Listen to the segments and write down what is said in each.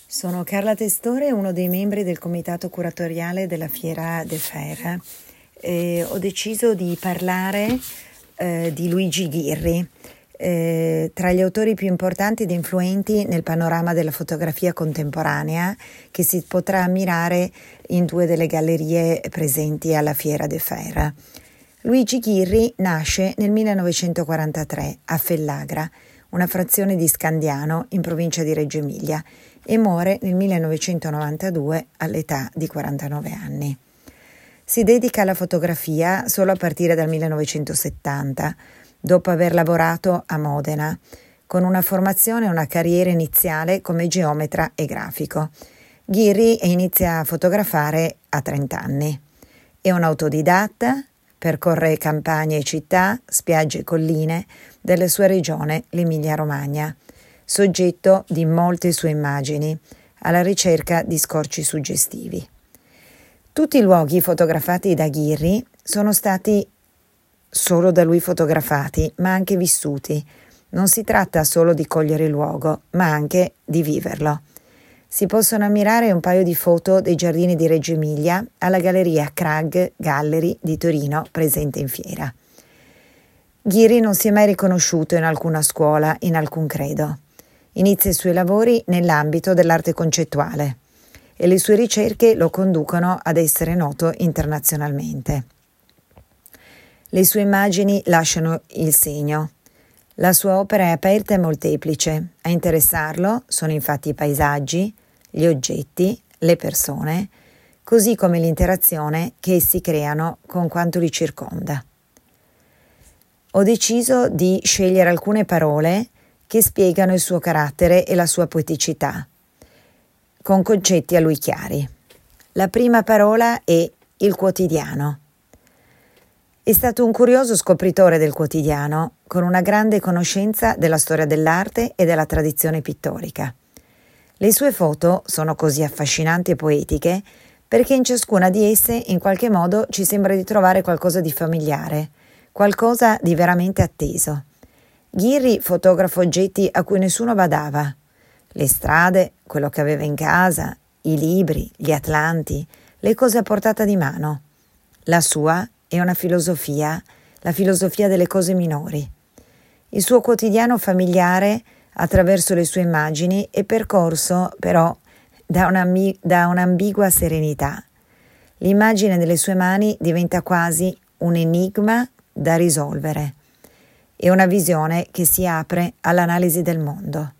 Sono Carla Testore, uno dei membri del comitato curatoriale della Fiera de Fer. Ho deciso di parlare di Luigi Ghirri, tra gli autori più importanti ed influenti nel panorama della fotografia contemporanea, che si potrà ammirare in due delle gallerie presenti alla Fiera de Fer. Luigi Ghirri nasce nel 1943 a Fellagra, una frazione di Scandiano in provincia di Reggio Emilia, e muore nel 1992 all'età di 49 anni. Si dedica alla fotografia solo a partire dal 1970, dopo aver lavorato a Modena, con una formazione e una carriera iniziale come geometra e grafico. Ghirri inizia a fotografare a 30 anni. È un autodidatta, percorre campagne e città, spiagge e colline della sua regione, l'Emilia-Romagna, soggetto di molte sue immagini, alla ricerca di scorci suggestivi. Tutti i luoghi fotografati da Ghirri sono stati solo da lui fotografati, ma anche vissuti. Non si tratta solo di cogliere il luogo, ma anche di viverlo. Si possono ammirare un paio di foto dei giardini di Reggio Emilia alla Galleria Krag Gallery di Torino, presente in fiera. Ghirri non si è mai riconosciuto in alcuna scuola, in alcun credo. Inizia i suoi lavori nell'ambito dell'arte concettuale e le sue ricerche lo conducono ad essere noto internazionalmente. Le sue immagini lasciano il segno. La sua opera è aperta e molteplice. A interessarlo sono infatti i paesaggi, gli oggetti, le persone, così come l'interazione che essi creano con quanto li circonda. Ho deciso di scegliere alcune parole che spiegano il suo carattere e la sua poeticità, con concetti a lui chiari. La prima parola è il quotidiano. È stato un curioso scopritore del quotidiano, con una grande conoscenza della storia dell'arte e della tradizione pittorica. Le sue foto sono così affascinanti e poetiche perché in ciascuna di esse in qualche modo ci sembra di trovare qualcosa di familiare, qualcosa di veramente atteso. Ghirri fotografa oggetti a cui nessuno badava: le strade, quello che aveva in casa, i libri, gli atlanti, le cose a portata di mano. La sua è una filosofia, la filosofia delle cose minori. Il suo quotidiano familiare, attraverso le sue immagini, è percorso però da un'ambigua serenità. L'immagine delle sue mani diventa quasi un enigma da risolvere. È una visione che si apre all'analisi del mondo.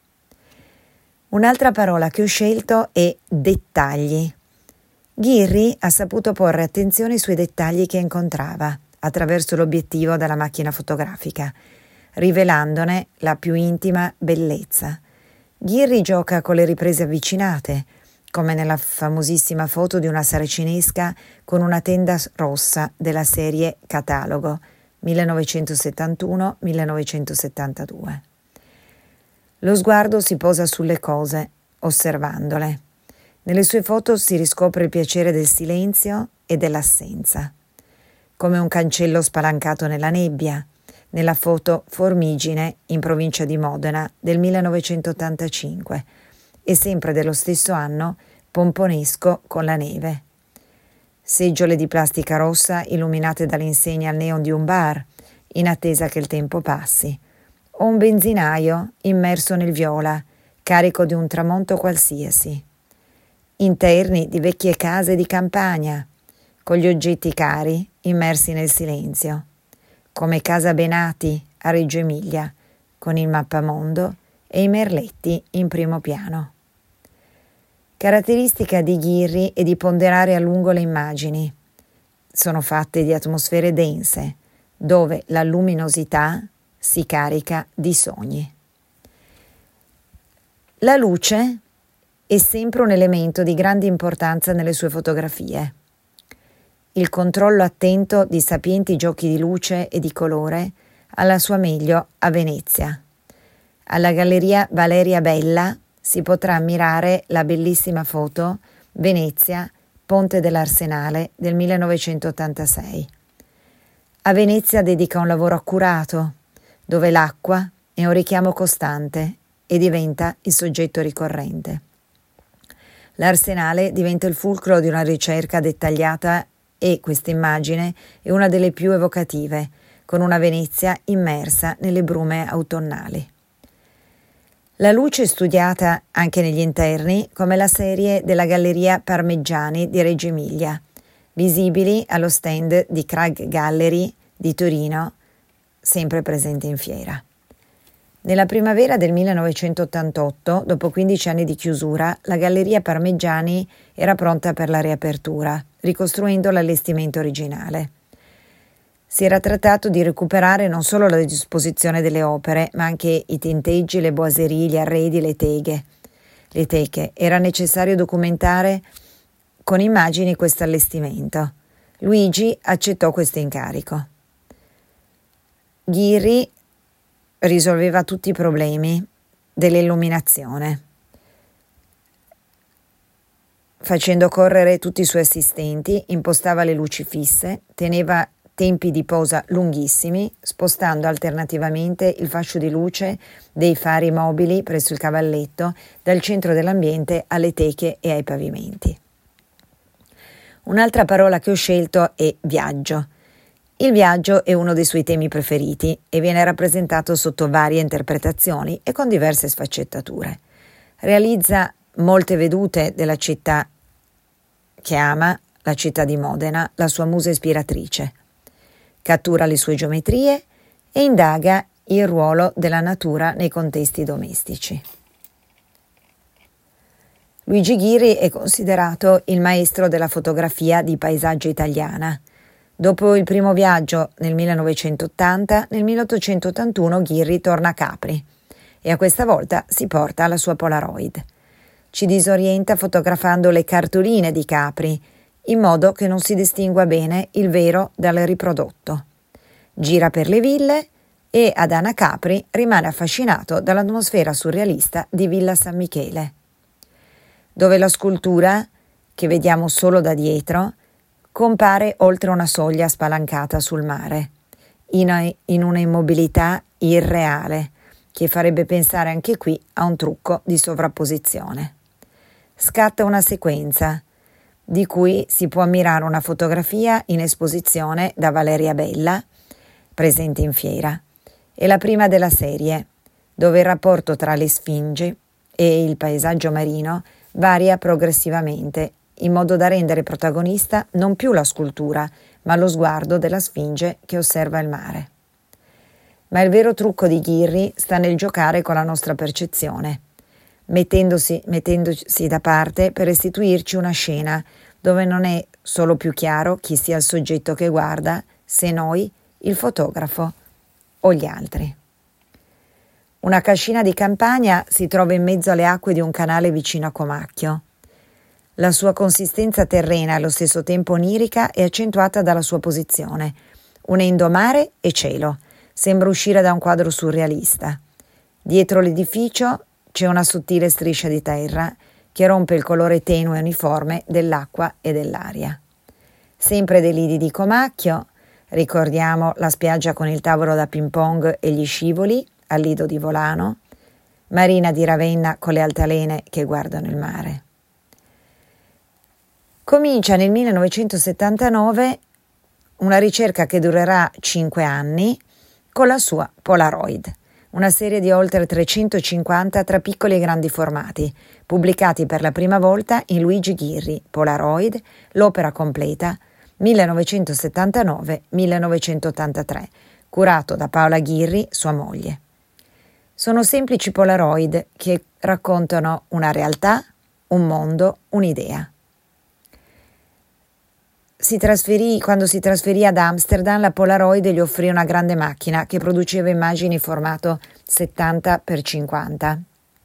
Un'altra parola che ho scelto è dettagli. Ghirri ha saputo porre attenzione sui dettagli che incontrava attraverso l'obiettivo della macchina fotografica, rivelandone la più intima bellezza. Ghirri gioca con le riprese avvicinate, come nella famosissima foto di una saracinesca con una tenda rossa della serie Catalogo 1971-1972. Lo sguardo si posa sulle cose, osservandole. Nelle sue foto si riscopre il piacere del silenzio e dell'assenza. Come un cancello spalancato nella nebbia, nella foto Formigine in provincia di Modena del 1985 e sempre dello stesso anno Pomponesco con la neve. Seggiole di plastica rossa illuminate dall'insegna al neon di un bar, in attesa che il tempo passi, o un benzinaio immerso nel viola, carico di un tramonto qualsiasi. Interni di vecchie case di campagna, con gli oggetti cari immersi nel silenzio, come Casa Benati a Reggio Emilia, con il mappamondo e i merletti in primo piano. Caratteristica di Ghirri è di ponderare a lungo le immagini. Sono fatte di atmosfere dense, dove la luminosità si carica di sogni. La luce è sempre un elemento di grande importanza nelle sue fotografie. Il controllo attento di sapienti giochi di luce e di colore alla sua meglio a Venezia. Alla Galleria Valeria Bella si potrà ammirare la bellissima foto Venezia, Ponte dell'Arsenale del 1986. A Venezia dedica un lavoro accurato, dove l'acqua è un richiamo costante e diventa il soggetto ricorrente. L'Arsenale diventa il fulcro di una ricerca dettagliata e questa immagine è una delle più evocative, con una Venezia immersa nelle brume autunnali. La luce è studiata anche negli interni, come la serie della Galleria Parmigiani di Reggio Emilia, visibili allo stand di Craig Gallery di Torino, sempre presente in fiera. Nella primavera del 1988, dopo 15 anni di chiusura, la Galleria Parmigiani era pronta per la riapertura, ricostruendo l'allestimento originale. Si era trattato di recuperare non solo la disposizione delle opere, ma anche i tinteggi, le boiserie, gli arredi, le teche. Era necessario documentare con immagini questo allestimento. Luigi accettò questo incarico. Ghirri risolveva tutti i problemi dell'illuminazione, facendo correre tutti i suoi assistenti, impostava le luci fisse, teneva tempi di posa lunghissimi, spostando alternativamente il fascio di luce dei fari mobili presso il cavalletto dal centro dell'ambiente alle teche e ai pavimenti. Un'altra parola che ho scelto è viaggio. Il viaggio è uno dei suoi temi preferiti e viene rappresentato sotto varie interpretazioni e con diverse sfaccettature. Realizza molte vedute della città che ama, la città di Modena, la sua musa ispiratrice. Cattura le sue geometrie e indaga il ruolo della natura nei contesti domestici. Luigi Ghirri è considerato il maestro della fotografia di paesaggio italiana. Dopo il primo viaggio nel 1980, nel 1881 Ghirri torna a Capri e a questa volta si porta la sua Polaroid. Ci disorienta fotografando le cartoline di Capri, in modo che non si distingua bene il vero dal riprodotto. Gira per le ville e ad Ana Capri rimane affascinato dall'atmosfera surrealista di Villa San Michele, dove la scultura, che vediamo solo da dietro, compare oltre una soglia spalancata sul mare, in una immobilità irreale, che farebbe pensare anche qui a un trucco di sovrapposizione. Scatta una sequenza, di cui si può ammirare una fotografia in esposizione da Valeria Bella, presente in fiera, è la prima della serie, dove il rapporto tra le sfingi e il paesaggio marino varia progressivamente, in modo da rendere protagonista non più la scultura, ma lo sguardo della sfinge che osserva il mare. Ma il vero trucco di Ghirri sta nel giocare con la nostra percezione, mettendosi da parte per restituirci una scena dove non è solo più chiaro chi sia il soggetto che guarda, se noi, il fotografo o gli altri. Una cascina di campagna si trova in mezzo alle acque di un canale vicino a Comacchio. La sua consistenza terrena e allo stesso tempo onirica è accentuata dalla sua posizione, unendo mare e cielo. Sembra uscire da un quadro surrealista. Dietro l'edificio c'è una sottile striscia di terra che rompe il colore tenue e uniforme dell'acqua e dell'aria. Sempre dei lidi di Comacchio, ricordiamo la spiaggia con il tavolo da ping pong e gli scivoli al lido di Volano, Marina di Ravenna con le altalene che guardano il mare. Comincia nel 1979 una ricerca che durerà 5 anni con la sua Polaroid, una serie di oltre 350 tra piccoli e grandi formati, pubblicati per la prima volta in Luigi Ghirri, Polaroid, l'opera completa, 1979-1983, curato da Paola Ghirri, sua moglie. Sono semplici Polaroid che raccontano una realtà, un mondo, un'idea. Quando si trasferì ad Amsterdam, la Polaroid gli offrì una grande macchina che produceva immagini in formato 70x50.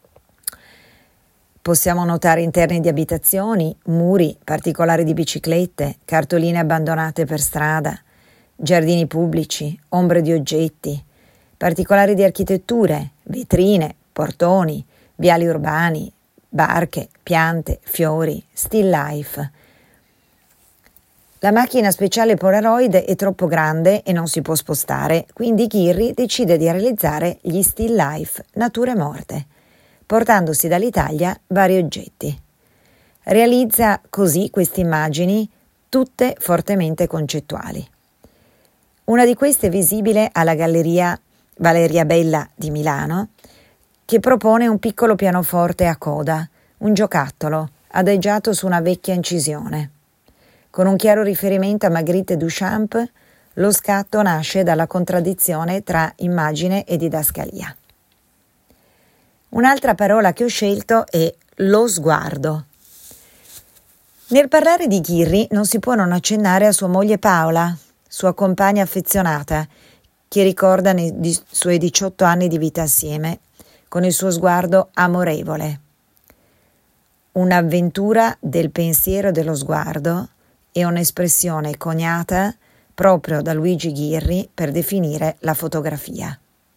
Possiamo notare interni di abitazioni, muri, particolari di biciclette, cartoline abbandonate per strada, giardini pubblici, ombre di oggetti, particolari di architetture, vetrine, portoni, viali urbani, barche, piante, fiori, still life. La macchina speciale Polaroid è troppo grande e non si può spostare, quindi Ghirri decide di realizzare gli still life, nature morte, portandosi dall'Italia vari oggetti. Realizza così queste immagini, tutte fortemente concettuali. Una di queste è visibile alla Galleria Valeria Bella di Milano, che propone un piccolo pianoforte a coda, un giocattolo, adagiato su una vecchia incisione. Con un chiaro riferimento a Magritte e Duchamp, lo scatto nasce dalla contraddizione tra immagine e didascalia. Un'altra parola che ho scelto è lo sguardo. Nel parlare di Ghirri non si può non accennare a sua moglie Paola, sua compagna affezionata, che ricorda nei suoi 18 anni di vita assieme, con il suo sguardo amorevole. Un'avventura del pensiero e dello sguardo è un'espressione coniata proprio da Luigi Ghirri per definire la fotografia.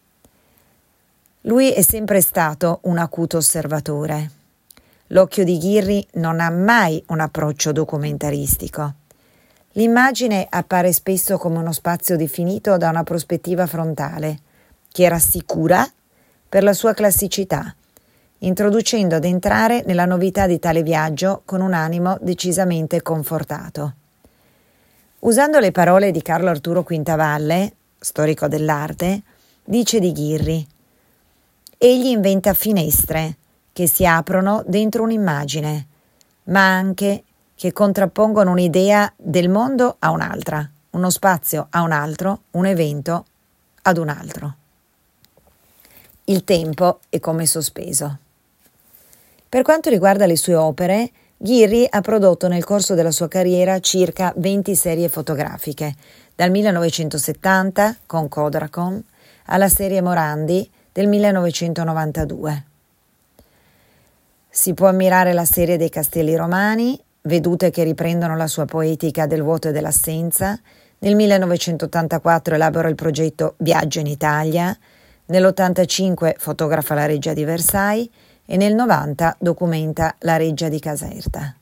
Lui è sempre stato un acuto osservatore. L'occhio di Ghirri non ha mai un approccio documentaristico. L'immagine appare spesso come uno spazio definito da una prospettiva frontale, che rassicura per la sua classicità, introducendo ad entrare nella novità di tale viaggio con un animo decisamente confortato. Usando le parole di Carlo Arturo Quintavalle, storico dell'arte, dice di Ghirri: egli inventa finestre che si aprono dentro un'immagine, ma anche che contrappongono un'idea del mondo a un'altra, uno spazio a un altro, un evento ad un altro. Il tempo è come sospeso. Per quanto riguarda le sue opere, Ghirri ha prodotto nel corso della sua carriera circa 20 serie fotografiche, dal 1970 con Kodachrome alla serie Morandi del 1992. Si può ammirare la serie dei Castelli Romani, vedute che riprendono la sua poetica del vuoto e dell'assenza. Nel 1984 elabora il progetto Viaggio in Italia, nell'85 fotografa la Reggia di Versailles e nel 90 documenta la Reggia di Caserta.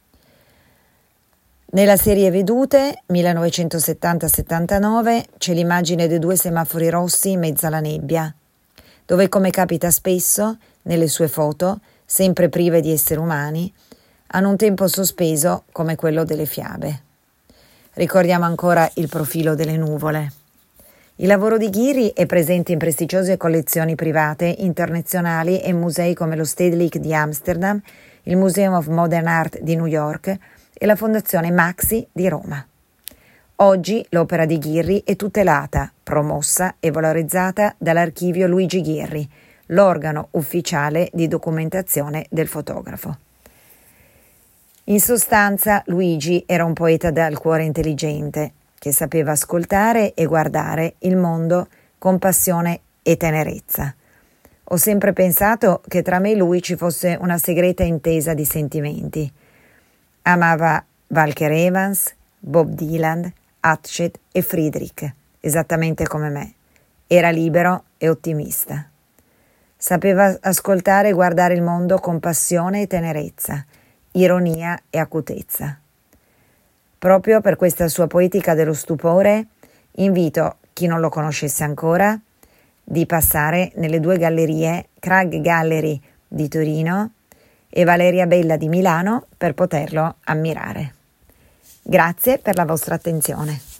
Nella serie Vedute, 1970-79, c'è l'immagine dei 2 semafori rossi in mezzo alla nebbia, dove, come capita spesso nelle sue foto, sempre prive di esseri umani, hanno un tempo sospeso come quello delle fiabe. Ricordiamo ancora il profilo delle nuvole. Il lavoro di Ghirri è presente in prestigiose collezioni private internazionali e musei come lo Stedelijk di Amsterdam, il Museum of Modern Art di New York e la Fondazione Maxi di Roma. Oggi l'opera di Ghirri è tutelata, promossa e valorizzata dall'Archivio Luigi Ghirri, l'organo ufficiale di documentazione del fotografo. In sostanza, Luigi era un poeta dal cuore intelligente, che sapeva ascoltare e guardare il mondo con passione e tenerezza. Ho sempre pensato che tra me e lui ci fosse una segreta intesa di sentimenti. Amava Walker Evans, Bob Dylan, Hatchet e Friedrich, esattamente come me. Era libero e ottimista. Sapeva ascoltare e guardare il mondo con passione e tenerezza, ironia e acutezza. Proprio per questa sua poetica dello stupore, invito chi non lo conoscesse ancora di passare nelle 2 gallerie Krag Gallery di Torino e Valeria Bella di Milano per poterlo ammirare. Grazie per la vostra attenzione.